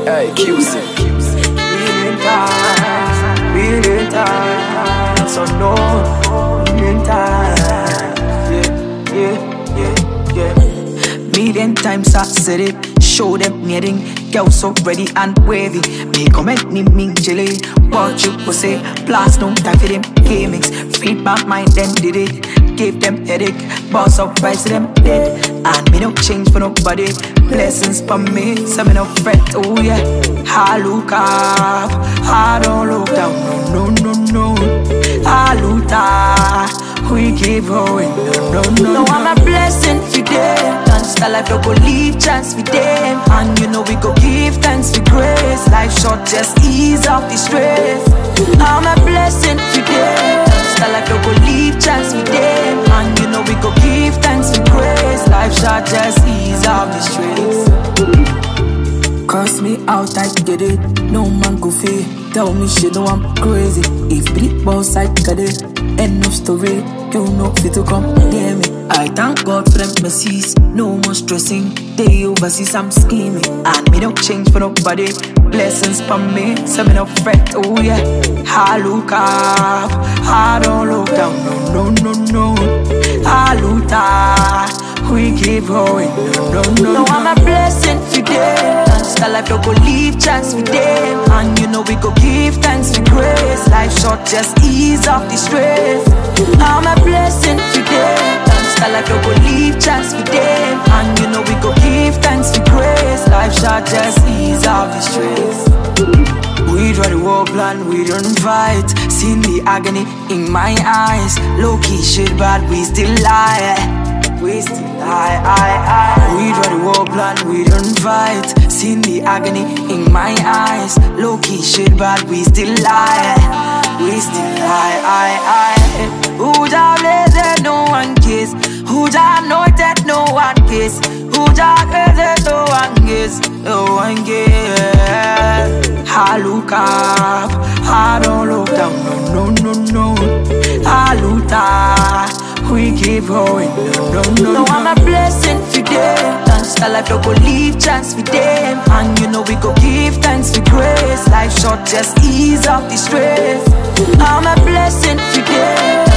Hey, QC. Real time, so no, real time. Yeah. Million times I said it, show them meeting. Girl so ready and wavy, me comment me jelly. What you will say, plus no time for them gimmicks. Feed my mind, then did it. Give them headache, boss up vibes to them dead. And me no change for nobody. Blessings for me, so me no fret. Oh yeah, I look up, I don't look down. No. I look up, we keep going. No. I'm a blessing for them. Dance the life, don't go leave chance for them. And you know we go give thanks for grace. Life short, just ease off the stress. I'm a blessing for them. Dance the life, don't go leave chance for them. And you know we go give thanks for grace. Life short, just ease off the stress. Curse me out, I get it. No man go feel. Tell me she know I'm crazy. If bleed boss, I got it. End of story. You know fit to come near me. I thank God for them mercies. No more stressing. They overseas, I'm scheming. And me don't change for nobody. Blessings for me, so me no fret. Oh yeah, I look up, I don't look down. No. I look up, we keep going. No. I'm a blessing for them. Dance the life, don't go leave chance for them. And you know we go give thanks for grace. Life short, just ease off the stress. I'm a blessing for them. Dance the life, don't go leave chance for them. And you know we go give thanks for grace. Life short, just ease off the stress. We draw the war plan, we don't fight. Seen the agony in my eyes. Low-key shit, but we still lie. We still lie. We draw the war plan, we don't fight. Seen the agony in my eyes. Low-key shit, but we still lie. We still lie. Who da blessed, no one kiss. Who da anointed, no one kiss. Who da blessed, no one kiss. No one kiss. I look up, I don't look down. No. I look up, we keep going. No. I'm a blessing for them. Dance the life, don't go leave chance for them. And you know we go give thanks for grace. Life short, just ease off the stress. I'm a blessing for them.